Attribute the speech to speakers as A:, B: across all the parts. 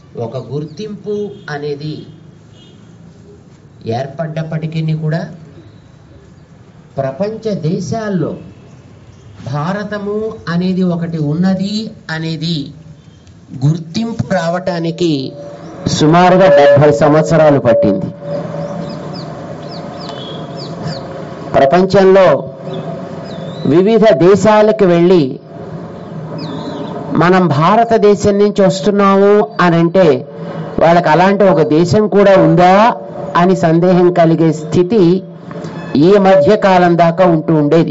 A: ఒక గుర్తింపు అనేది ఏర్పడ్డప్పటికీ కూడా ప్రపంచ దేశాల్లో భారతము అనేది ఒకటి ఉన్నది అనేది గుర్తింపు రావటానికి సుమారుగా 70 సంవత్సరాలు పట్టింది. ప్రపంచంలో వివిధ దేశాలకు వెళ్ళి మనం భారతదేశం నుంచి వస్తున్నాము అని అంటే వాళ్ళకి అలాంటి ఒక దేశం కూడా ఉందా అని సందేహం కలిగే స్థితి ఈ మధ్య కాలం దాకా ఉంటూ ఉండేది.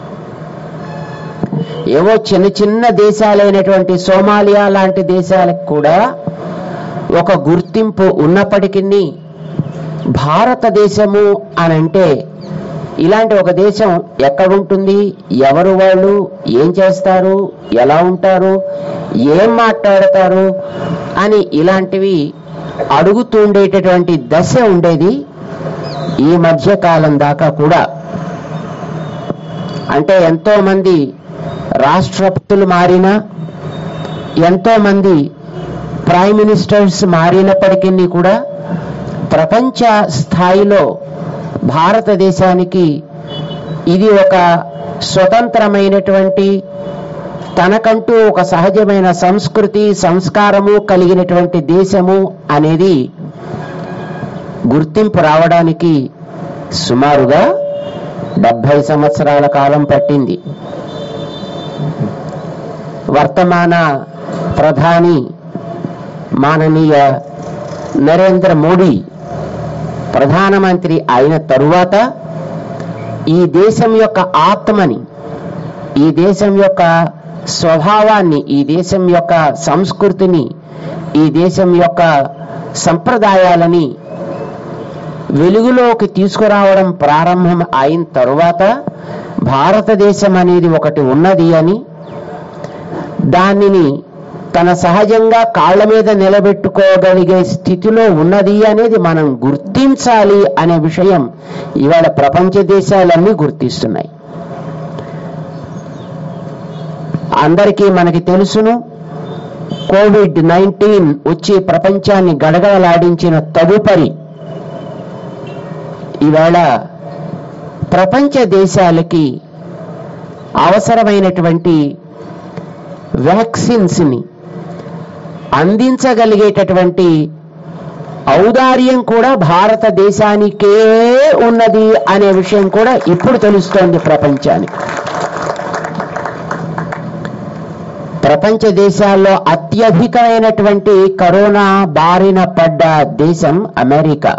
A: ఏవో చిన్న చిన్న దేశాలైనటువంటి సోమాలియా లాంటి దేశాలకు కూడా ఒక గుర్తింపు ఉన్నప్పటికీ భారతదేశము అని అంటే ఇలాంటి ఒక దేశం ఎక్కడుంటుంది, ఎవరు వాళ్ళు, ఏం చేస్తారు, ఎలా ఉంటారు, ఏం మాట్లాడతారు అని ఇలాంటివి అడుగుతూ ఉండేటటువంటి దశ ఉండేది ఈ మధ్య కాలం దాకా కూడా. అంటే ఎంతో మంది రాష్ట్రపతులు మారినా, ఎంతో మంది ప్రైమ్ మినిస్టర్స్ మారినప్పటికీ కూడా ప్రపంచ స్థాయిలో భారతదేశానికి ఇది ఒక స్వతంత్రమైనటువంటి తనకంటూ ఒక సహజమైన సంస్కృతి సంస్కారము కలిగినటువంటి దేశము అనేది గుర్తింపు రావడానికి సుమారుగా 70 సంవత్సరాల కాలం పట్టింది. వర్తమాన ప్రధాని మాననీయ నరేంద్ర మోడీ ప్రధానమంత్రి అయిన తరువాత ఈ దేశం యొక్క ఆత్మని, ఈ దేశం యొక్క స్వభావాన్ని, ఈ దేశం యొక్క సంస్కృతిని, ఈ దేశం యొక్క సంప్రదాయాలని వెలుగులోకి తీసుకురావడం ప్రారంభం అయిన తరువాత భారతదేశం అనేది ఒకటి ఉన్నది అని, దానిని తన సహజంగా కాళ్ళ మీద నిలబెట్టుకోగలిగే స్థితిలో ఉన్నది అనేది మనం గుర్తించాలి అనే విషయం ఇవాళ ప్రపంచ దేశాలన్నీ గుర్తిస్తున్నాయి. అందరికీ మనకి తెలుసును, కోవిడ్-19 వచ్చి ప్రపంచాన్ని గడగడలాడించిన తదుపరి ఇవాళ ప్రపంచ దేశాలకి అవసరమైనటువంటి వ్యాక్సిన్స్ ని అందించగలిగేటటువంటి ఔదార్యం కూడా భారతదేశానికే ఉన్నది అనే విషయం కూడా ఇప్పుడు తెలుస్తోంది ప్రపంచానికి. ప్రపంచ దేశాల్లో అత్యధికమైనటువంటి కరోనా బారిన పడ్డ దేశం అమెరికా.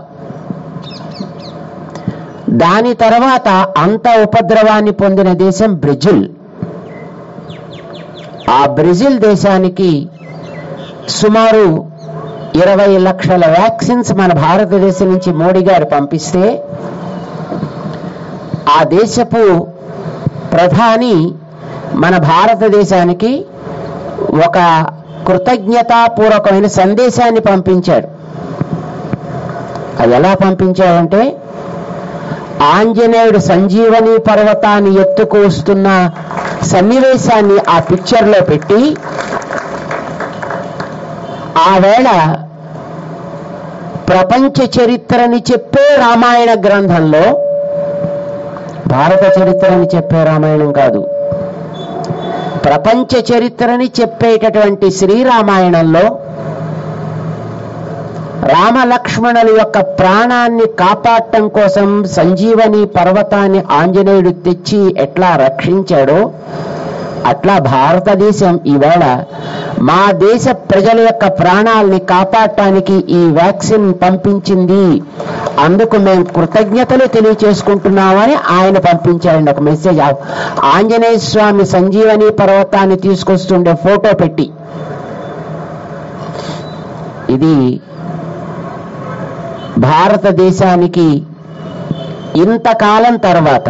A: దాని తర్వాత అంత ఉపద్రవాన్ని పొందిన దేశం బ్రెజిల్. ఆ బ్రెజిల్ దేశానికి సుమారు 20 లక్షల వ్యాక్సిన్స్ మన భారతదేశం నుంచి మోడీ గారు పంపిస్తే ఆ దేశపు ప్రధాని మన భారతదేశానికి ఒక కృతజ్ఞతాపూర్వకమైన సందేశాన్ని పంపించాడు. అది ఎలా పంపించాడంటే, ఆంజనేయుడు సంజీవని పర్వతాన్ని ఎత్తుకు వస్తున్న సన్నివేశాన్ని ఆ పిక్చర్లో పెట్టి, ఆ వేళ ప్రపంచ చరిత్రని చెప్పే రామాయణ గ్రంథంలో, భారత చరిత్రని చెప్పే రామాయణం కాదు, ప్రపంచ చరిత్రని చెప్పేటటువంటి శ్రీరామాయణంలో రామలక్ష్మణుల యొక్క ప్రాణాన్ని కాపాడటం కోసం సంజీవని పర్వతాన్ని ఆంజనేయుడు తెచ్చి ఎట్లా రక్షించాడో అట్లా భారతదేశం ఈవేళ మా దేశ ప్రజల యొక్క ప్రాణాలని కాపాడటానికి ఈ వ్యాక్సిన్ పంపించింది, అందుకు మేము కృతజ్ఞతలు తెలియచేసుకుంటున్నామని ఆయన పంపించారండి ఒక మెసేజ్. ఆంజనేయ స్వామి సంజీవని పర్వతాన్ని తీసుకొస్తుండే ఫోటో పెట్టి. ఇది భారతదేశానికి ఇంతకాలం తర్వాత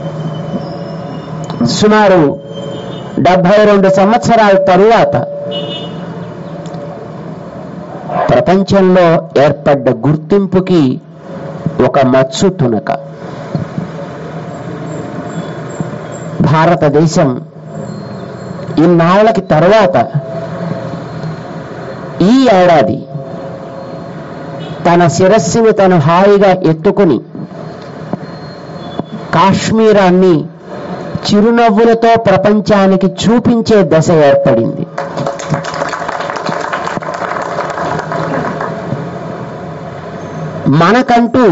A: సుమారు 72 సంవత్సరాల తరువాత ప్రపంచంలో ఏర్పడ్డ గుర్తింపుకి ఒక మచ్చు తునక. భారతదేశం ఇన్నాళ్ళకి తర్వాత ఈ ఏడాది తన శిరస్సుని తను హాయిగా ఎత్తుకుని కాశ్మీరాన్ని చిరునవ్వులతో ప్రపంచానికి చూపించే దశ ఏర్పడింది. మనకంటూ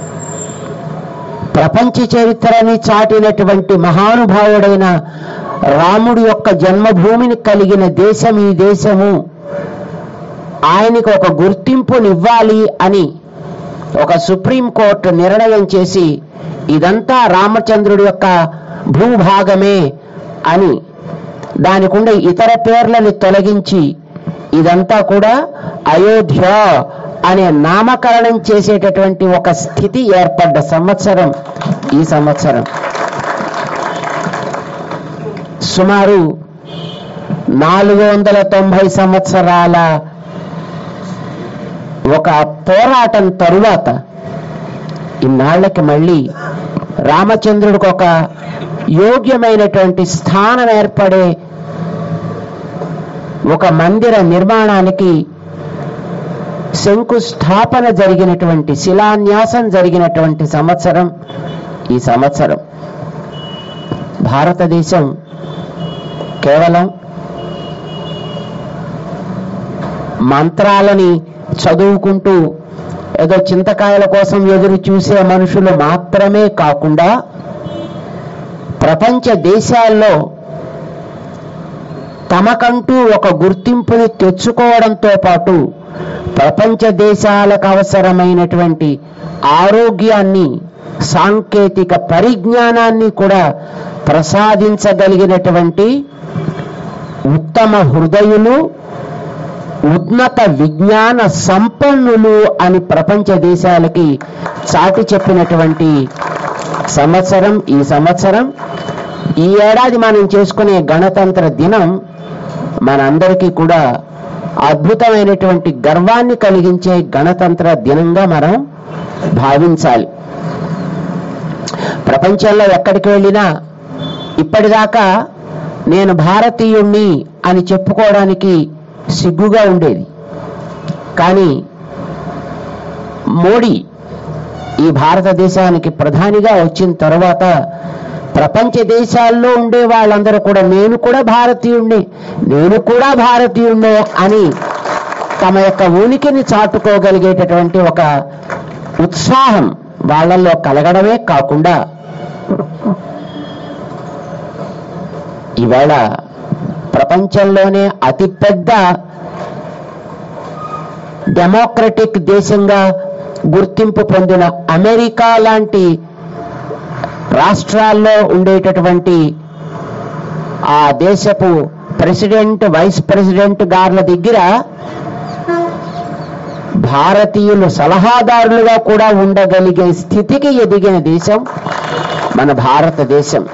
A: ప్రపంచ చరిత్రని చాటినటువంటి మహానుభావుడైన రాముడి యొక్క జన్మభూమిని కలిగిన దేశం ఈ దేశము, ఆయనకు ఒక గుర్తింపునివ్వాలి అని ఒక సుప్రీంకోర్టు నిర్ణయం చేసి ఇదంతా రామచంద్రుడి యొక్క భూభాగమే అని దానికి ఉండే ఇతర పేర్లను తొలగించి ఇదంతా కూడా అయోధ్య అనే నామకరణం చేసేటటువంటి ఒక స్థితి ఏర్పడ్డ సంవత్సరం ఈ సంవత్సరం. సుమారు 490 సంవత్సరాల ఒక పోరాటం తరువాత ఇన్నాళ్ళకి మళ్ళీ రామచంద్రుడికి ఒక యోగ్యమైనటువంటి స్థానం ఏర్పడే ఒక మందిర నిర్మాణానికి శంకుస్థాపన జరిగినటువంటి, శిలాన్యాసం జరిగినటువంటి సంవత్సరం ఈ సంవత్సరం. భారతదేశం కేవలం మంత్రాలని చదువుకుంటూ ఏదో చింతకాయల కోసం ఎదురు చూసే మనుషులు మాత్రమే కాకుండా ప్రపంచ దేశాల్లో తమకంటూ ఒక గుర్తింపుని తెచ్చుకోవడంతో పాటు ప్రపంచ దేశాలకు అవసరమైనటువంటి ఆరోగ్యాన్ని, సాంకేతిక పరిజ్ఞానాన్ని కూడా ప్రసాదించగలిగినటువంటి ఉత్తమ హృదయులు, ఉన్నత విజ్ఞాన సంపన్నులు అని ప్రపంచ దేశాలకి చాటి చెప్పినటువంటి సంవత్సరం ఈ సంవత్సరం. ఈ ఏడాది మనం చేసుకునే గణతంత్ర దినం మనందరికీ కూడా అద్భుతమైనటువంటి గర్వాన్ని కలిగించే గణతంత్ర దినంగా మనం భావించాలి. ప్రపంచంలో ఎక్కడికి వెళ్ళినా ఇప్పటిదాకా నేను భారతీయుణ్ణి అని చెప్పుకోవడానికి సిగ్గుగా ఉండేది. కానీ మోడీ ఈ భారతదేశానికి ప్రధానిగా వచ్చిన తర్వాత ప్రపంచ దేశాల్లో ఉండే వాళ్ళందరూ కూడా నేను కూడా భారతీయుణ్ణే అని తమ యొక్క ఉనికిని చాటుకోగలిగేటటువంటి ఒక ఉత్సాహం వాళ్ళల్లో కలగడమే కాకుండా ఈవేళ ప్రపంచంలోనే అతిపెద్ద డెమోక్రటిక్ దేశంగా గుర్తింపు పొందిన అమెరికా లాంటి రాష్ట్రాల్లో ఉండేటటువంటి ఆ దేశపు ప్రెసిడెంట్, వైస్ ప్రెసిడెంట్ గార్ల దగ్గర భారతీయులు సలహాదారులుగా కూడా ఉండగలిగే స్థితికి ఎదిగిన దేశం మన భారతదేశం.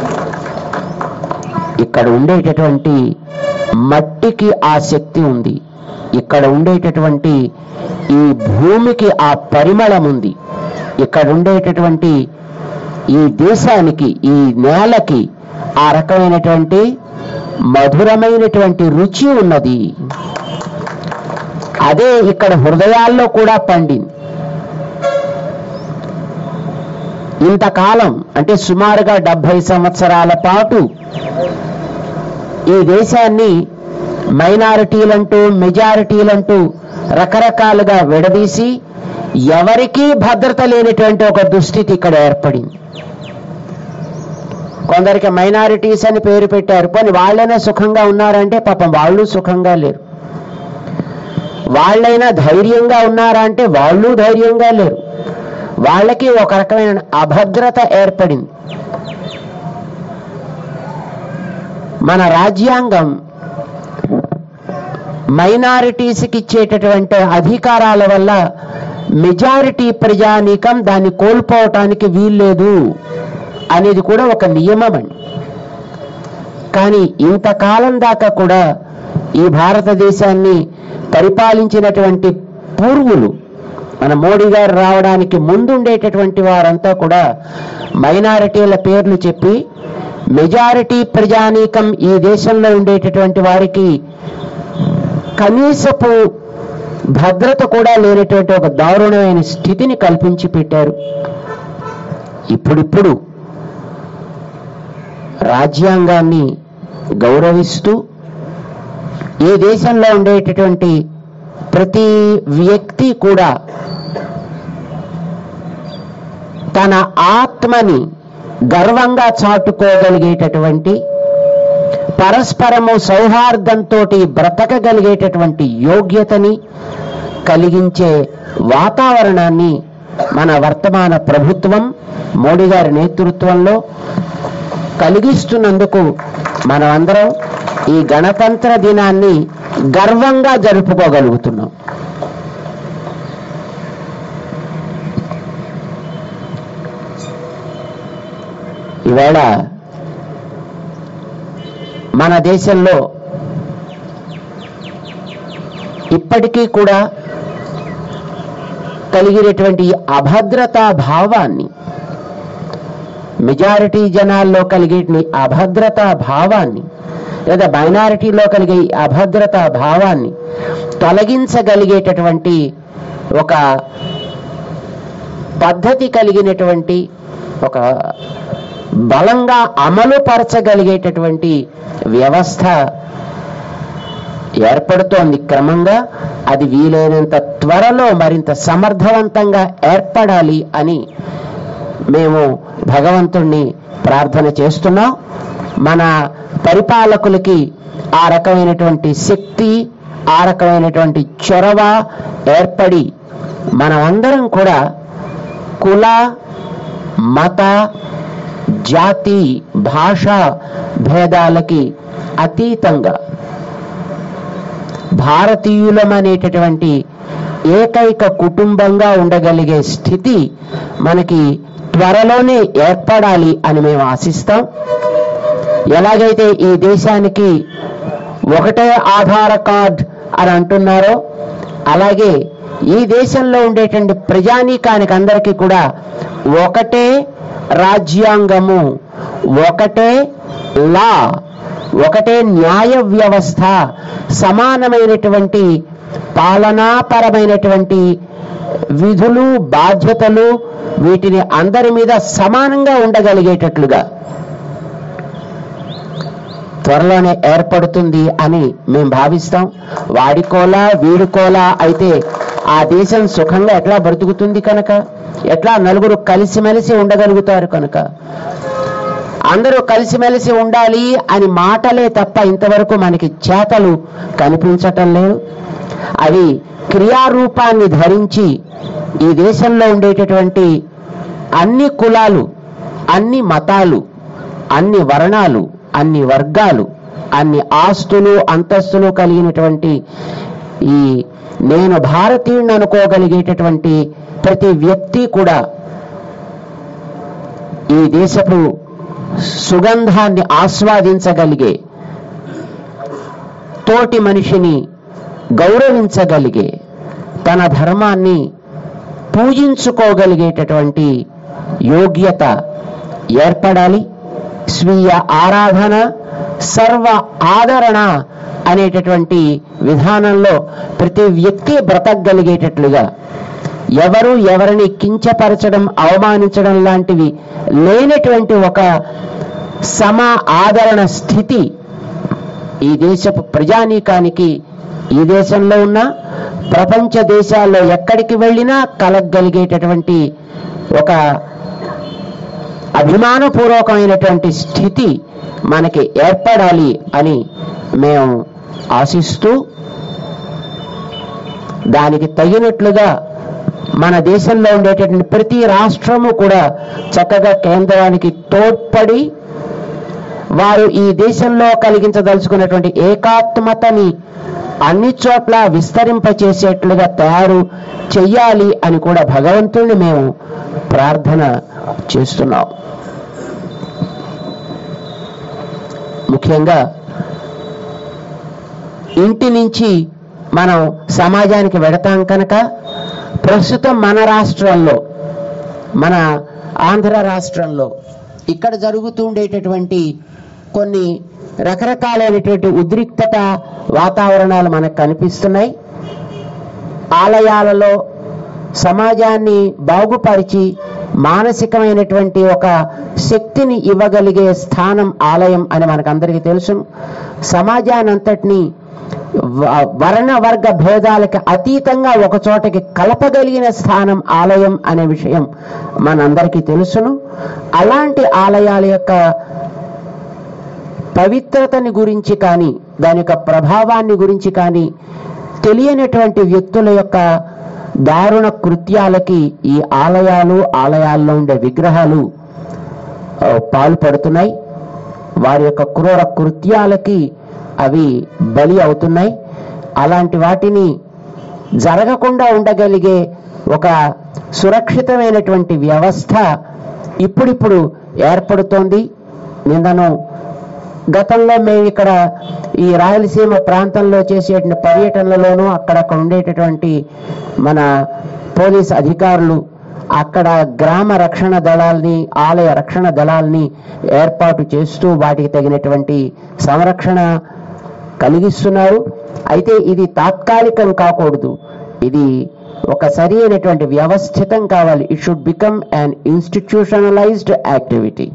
A: ఇక్కడ ఉండేటటువంటి మట్టికి ఆ శక్తి ఉంది, ఇక్కడ ఉండేటటువంటి ఈ భూమికి ఆ పరిమళం ఉంది, ఇక్కడ ఉండేటటువంటి ఈ దేశానికి, ఈ నేలకి ఆ రకమైనటువంటి మధురమైనటువంటి రుచి ఉన్నది. అదే ఇక్కడ హృదయాల్లో కూడా పండింది. ఇంతకాలం అంటే సుమారుగా 70 సంవత్సరాల పాటు ఈ దేశాన్ని మైనారిటీలంటూ, మెజారిటీలంటూ రకరకాలుగా విడదీసి ఎవరికీ భద్రత లేనటువంటి ఒక దుస్థితి ఇక్కడ ఏర్పడింది. కొందరికి మైనారిటీస్ అని పేరు పెట్టారు, పోనీ వాళ్ళైనా సుఖంగా ఉన్నారంటే పాపం వాళ్ళు సుఖంగా లేరు. వాళ్ళైనా ధైర్యంగా ఉన్నారా అంటే వాళ్ళు ధైర్యంగా లేరు. వాళ్ళకి ఒక రకమైన అభద్రత ఏర్పడింది. మన రాజ్యాంగం మైనారిటీస్కి ఇచ్చేటటువంటి అధికారాల వల్ల మెజారిటీ ప్రజానీకం దాన్ని కోల్పోవటానికి వీల్లేదు అనేది కూడా ఒక నియమం అండి. కానీ ఇంతకాలం దాకా కూడా ఈ భారతదేశాన్ని పరిపాలించినటువంటి పూర్వులు, మన మోడీ గారు రావడానికి ముందుండేటటువంటి వారంతా కూడా మైనారిటీల పేర్లు చెప్పి మెజారిటీ ప్రజానీకం ఈ దేశంలో ఉండేటటువంటి వారికి కనీసపు భద్రత కూడా లేనటువంటి ఒక దారుణమైన స్థితిని కల్పించి పెట్టారు. ఇప్పుడిప్పుడు రాజ్యాంగాన్ని గౌరవిస్తూ ఈ దేశంలో ఉండేటటువంటి ప్రతి వ్యక్తి కూడా తన ఆత్మని గర్వంగా చాటుకోగలిగేటటువంటి, పరస్పరము సౌహార్దంతో బ్రతకగలిగేటటువంటి యోగ్యతని కలిగించే వాతావరణాన్ని మన వర్తమాన ప్రభుత్వం మోడీ గారి నేతృత్వంలో కలిగిస్తున్నందుకు మనమందరం ఈ గణతంత్ర దినాన్ని గర్వంగా జరుపుకోగలుగుతున్నాం. ఇవాళ మన దేశంలో ఇప్పటికీ కూడా కలిగినటువంటి అభద్రతా భావాన్ని, మెజారిటీ జనాల్లో కలిగే అభద్రతా భావాన్ని లేదా మైనారిటీలో కలిగే అభద్రతా భావాన్ని తొలగించగలిగేటటువంటి ఒక పద్ధతి కలిగినటువంటి, ఒక బలంగా అమలు పరచగలిగేటటువంటి వ్యవస్థ ఏర్పడుతోంది. క్రమంగా అది వీలైనంత త్వరలో మరింత సమర్థవంతంగా ఏర్పడాలి అని మేము భగవంతుణ్ణి ప్రార్థన చేస్తున్నాం. మన పరిపాలకులకి ఆ రకమైనటువంటి శక్తి, ఆ రకమైనటువంటి చొరవ ఏర్పడి మనమందరం కూడా కుల, మత, జాతి, భాష భేదాలకి అతీతంగా భారతీయులమనేటటువంటి ఏకైక కుటుంబంగా ఉండగలిగే స్థితి మనకి త్వరలోనే ఏర్పడాలి అని మేము ఆశిస్తాం. ఎలాగైతే ఈ దేశానికి ఒకటే ఆధార్ కార్డ్ అని అంటున్నారో, అలాగే ఈ దేశంలో ఉండేటువంటి ప్రజానీకానికి అందరికీ కూడా ఒకటే రాజ్యాంగము, ఒకటే లా, ఒకటే న్యాయ వ్యవస్థ, సమానమైనటువంటి పాలనాపరమైనటువంటి విధులు, బాధ్యతలు, వీటిని అందరి మీద సమానంగా ఉండగలిగేటట్లుగా త్వరలోనే ఏర్పడుతుంది అని మేము భావిస్తాం. వాడికోలా వీడుకోలా అయితే ఆ దేశం సుఖంగా ఎట్లా బ్రతుకుతుంది కనుక, ఎట్లా నలుగురు కలిసిమెలిసి ఉండగలుగుతారు కనుక, అందరూ కలిసిమెలిసి ఉండాలి అని మాటలే తప్ప ఇంతవరకు మనకి చేతలు కనిపించటం లేదు. అవి క్రియారూపాన్ని ధరించి ఈ దేశంలో ఉండేటటువంటి అన్ని కులాలు, అన్ని మతాలు, అన్ని వర్ణాలు, అన్ని వర్గాలు, అన్ని ఆస్తులు, అంతస్తులు కలిగినటువంటి ఈ నేను భారతీయుడిని అనుకోగలిగేటటువంటి ప్రతి వ్యక్తి కూడా ఈ దేశపు సుగంధాన్ని ఆస్వాదించగలిగే, తోటి మనిషిని గౌరవించగలిగే, తన ధర్మాన్ని పూజించుకోగలిగేటటువంటి యోగ్యత ఏర్పడాలి. స్వీయ ఆరాధన, సర్వ ఆదరణ అనేటటువంటి విధానంలో ప్రతి వ్యక్తి బ్రతకగలిగేటట్లుగా, ఎవరు ఎవరిని కించపరచడం, అవమానించడం లాంటివి లేనటువంటి ఒక సమ ఆదరణ స్థితి ఈ దేశపు ప్రజానీకానికి ఈ దేశంలో ఉన్న ప్రపంచ దేశాల్లో ఎక్కడికి వెళ్ళినా కలగగలిగేటటువంటి ఒక అభిమానపూర్వకమైనటువంటి స్థితి మనకి ఏర్పడాలి అని మేము ఆశిస్తూ, దానికి తగినట్లుగా మన దేశంలో ఉండేటటువంటి ప్రతి రాష్ట్రము కూడా చక్కగా కేంద్రానికి తోడ్పడి వారు ఈ దేశంలో కలిగించదలుచుకున్నటువంటి ఏకాత్మతని అన్ని చోట్ల విస్తరింపచేసేట్లుగా తయారు చెయ్యాలి అని కూడా భగవంతుడిని మేము ప్రార్థన చేస్తున్నాం. ముఖ్యంగా ఇంటి నుంచి మనం సమాజానికి వెడతాం కనుక ప్రస్తుతం మన రాష్ట్రంలో, మన ఆంధ్ర రాష్ట్రంలో ఇక్కడ జరుగుతుండేటటువంటి కొన్ని రకరకాలైనటువంటి ఉద్రిక్తత వాతావరణాలు మనకు కనిపిస్తున్నాయి. ఆలయాలలో సమాజాన్ని బాగుపరిచి మానసికమైనటువంటి ఒక శక్తిని ఇవ్వగలిగే స్థానం ఆలయం అని మనకందరికీ తెలుసు. సమాజానంతటినీ వర్ణ వర్గ భేదాలకి అతీతంగా ఒక చోటకి కలపగలిగిన స్థానం ఆలయం అనే విషయం మనందరికీ తెలుసును. అలాంటి ఆలయాల యొక్క పవిత్రతని గురించి కానీ దాని యొక్క ప్రభావాన్ని గురించి కానీ తెలియనటువంటి వ్యక్తుల యొక్క దారుణ కృత్యాలకి ఈ ఆలయాల్లో ఉండే విగ్రహాలు పాల్పడుతున్నాయి. వారి యొక్క క్రూర కృత్యాలకి అవి బలి అవుతున్నాయి. అలాంటి వాటిని జరగకుండా ఉండగలిగే ఒక సురక్షితమైనటువంటి వ్యవస్థ ఇప్పుడిప్పుడు ఏర్పడుతోంది. నిన్నను గతంలో మేము ఇక్కడ ఈ రాయలసీమ ప్రాంతంలో చేసేటువంటి పర్యటనలలోనూ అక్కడక్కడ ఉండేటటువంటి మన పోలీస్ అధికారులు అక్కడ గ్రామ రక్షణ దళాల్ని, ఆలయ రక్షణ దళాల్ని ఏర్పాటు చేస్తూ వాటికి తగినటువంటి సంరక్షణ కలిగిస్తున్నారు. అయితే ఇది తాత్కాలికం కాకూడదు, ఇది ఒక సరి అయినటువంటి వ్యవస్థితం కావాలి. It should become an institutionalized activity.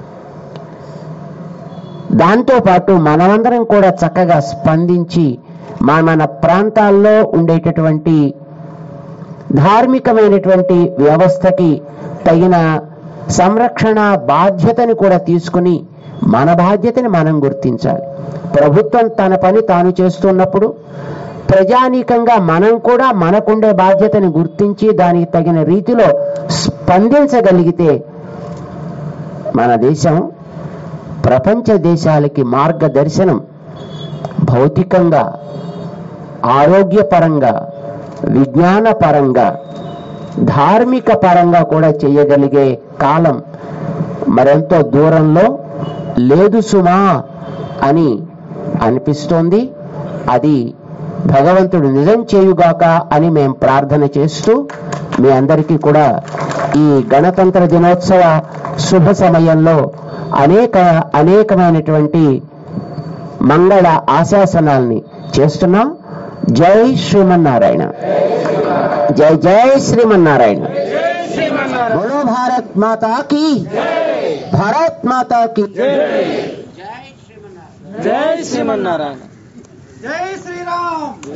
A: దాంతోపాటు మనమందరం కూడా చక్కగా స్పందించి మన ప్రాంతాల్లో ఉండేటటువంటి ధార్మికమైనటువంటి వ్యవస్థకి తగిన సంరక్షణ బాధ్యతని కూడా తీసుకుని మన బాధ్యతని మనం గుర్తించాలి. ప్రభుత్వం తన పని తాను చేస్తున్నప్పుడు ప్రజానీకంగా మనం కూడా మనకుండే బాధ్యతని గుర్తించి దానికి తగిన రీతిలో స్పందించగలిగితే మన దేశం ప్రపంచ దేశాలకి మార్గదర్శనం భౌతికంగా, ఆరోగ్యపరంగా, విజ్ఞానపరంగా, ధార్మిక పరంగా కూడా చేయగలిగే కాలం మరెంతో దూరంలో లేదు సుమా అని అనిపిస్తోంది. అది భగవంతుడు నిజం చేయుగాక అని మేము ప్రార్థన చేస్తూ మీ అందరికీ కూడా ఈ గణతంత్ర దినోత్సవ శుభ సమయంలో అనేకమైనటువంటి మంగళ ఆశాసనాల్ని చేస్తున్నాం. జై శ్రీమన్నారాయణ, జై జై శ్రీమన్నారాయణ. బోలో భారత్ మాతా కీ, భారత్ మాతా కీ జై శ్రీమన్నారాయణ, జై శ్రీరామ్.